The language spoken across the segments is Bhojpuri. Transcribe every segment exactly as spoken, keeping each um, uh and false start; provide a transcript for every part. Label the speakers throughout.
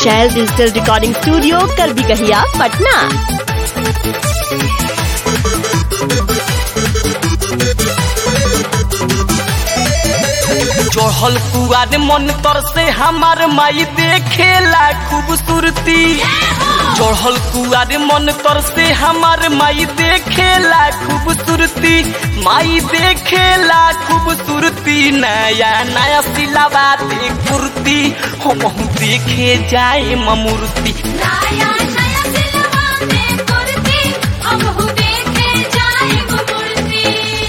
Speaker 1: शैल digital recording studio Karbigahiya Patna.
Speaker 2: चढ़ल कुआर मन तर से हमार माई देखेला खूबसूरती। चढ़ल कुआर मन तर से हमार माई देखेला खूबसूरती। माई देखेला खूबसूरती नया नया सिलावा दे कुर्ती हम देखे जाए मूर्ति।
Speaker 3: नया नया सिलावा दे कुर्ती हम देखे जाए मूर्ति।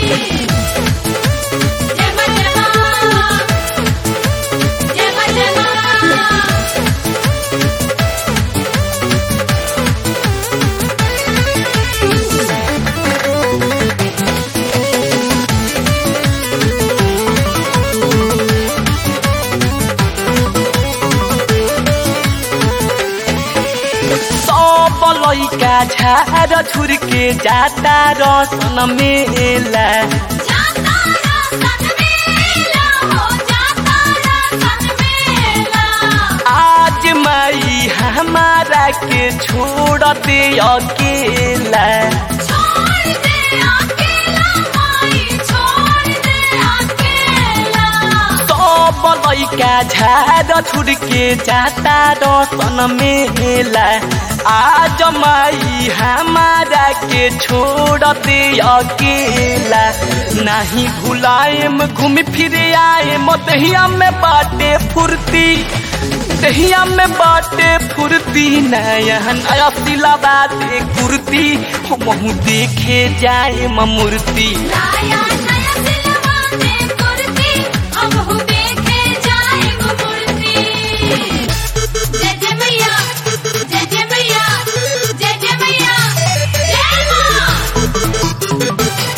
Speaker 2: लइका झार झुर के जाता रसन मेला।
Speaker 3: जाता रसन मेला हो जाता रसन मेला।
Speaker 2: आज माई हमारा के छोड़ दे अकेला।
Speaker 3: छोड़ दे अकेला माई छोड़ दे अकेला।
Speaker 2: सब लइका झार झुर के जाता रसन मेला। आज माई हमारा के छोड़ दे अकेला। नहीं भुलाएम घूम फिर आए दहिया में बाटे फुर्ती। दहिया में बाटे फुर्ती नया नया सिलावा दे कुर्ती हम देखे जाए मूर्ति।
Speaker 3: नया नया सिलावा दे कुर्ती हम देखे जाए मूर्ति। जय जय मैया जय जय मैया जय जय मैया जय मां।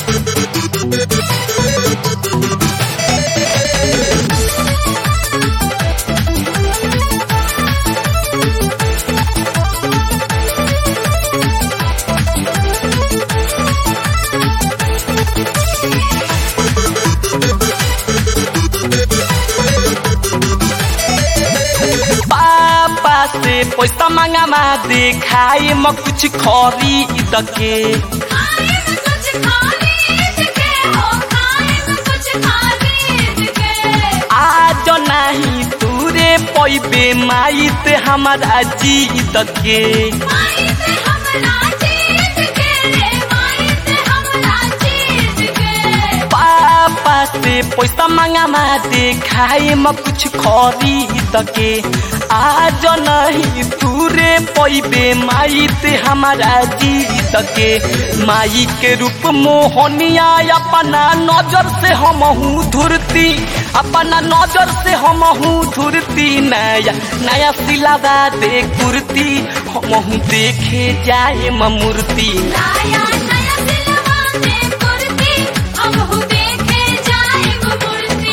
Speaker 2: पापा से पैसा मांगा मा दिखाए म कुछ खरीद के।
Speaker 3: खाए में कुछ खरीद के हो खाए में कुछ खरीद के।
Speaker 2: आज नहीं तूरे पैबे माई ते हमारा जीत के।
Speaker 3: माई से हमरा जीत के रे माई से हमरा जीत के।
Speaker 2: पापा से पैसा मांगा मा दिखाए म कुछ खरीद के। आज नहीं तूरे पैबे माई ते हमारा जीत के। माई के रूप मोहनिया अपना नजर से हमहू धुरती। अपना नजर से हमहू धुरती नया नया सिलावा दे कुर्ती हमहू देखे जाए मूर्ति।
Speaker 3: नया नया सिलावा दे कुर्ती हम देखे जाए मूर्ति।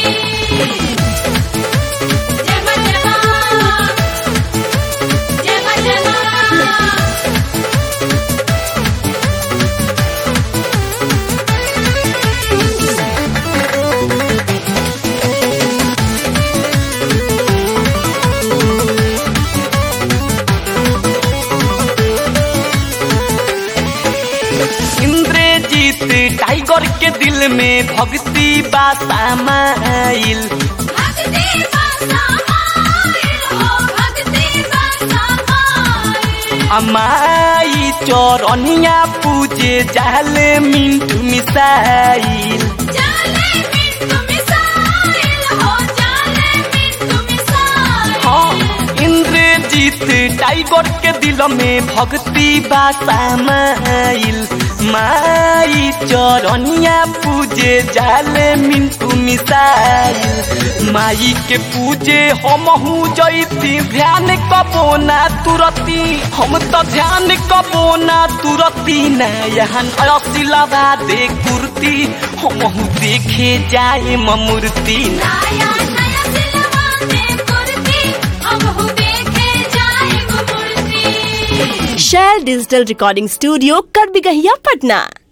Speaker 3: जय मां जय मां जय मां जय मां।
Speaker 2: इंद्रजीत टाइगर के दिल में भक्ति बा समाइल।
Speaker 3: भक्ति बसा माइल हो भक्ति बसा माइल।
Speaker 2: अमाई चौरनिया पूजे जाले मिंटू मिसाइल।
Speaker 3: जाले मिंटू मिसाइल हो जाले मिंटू मिसाइल।
Speaker 2: हाँ इंद्रजीत टाइगर के दिल में भक्ति बा समाइल। माई चौरनिया पूजे जाले मिंटू मिसाइल। माई के पूजे हमहू जैती ध्यान कबो ना तुरती। हम तो ध्यान कबो ना तुरती नया नया सिलावा दे कुर्ती हमहू देखे जाए मूर्ति।
Speaker 3: नया नया सिलावा दे कुर्ती हम देखे जाए मूर्ति।
Speaker 1: Shail digital recording studio Karbigahiya Patna.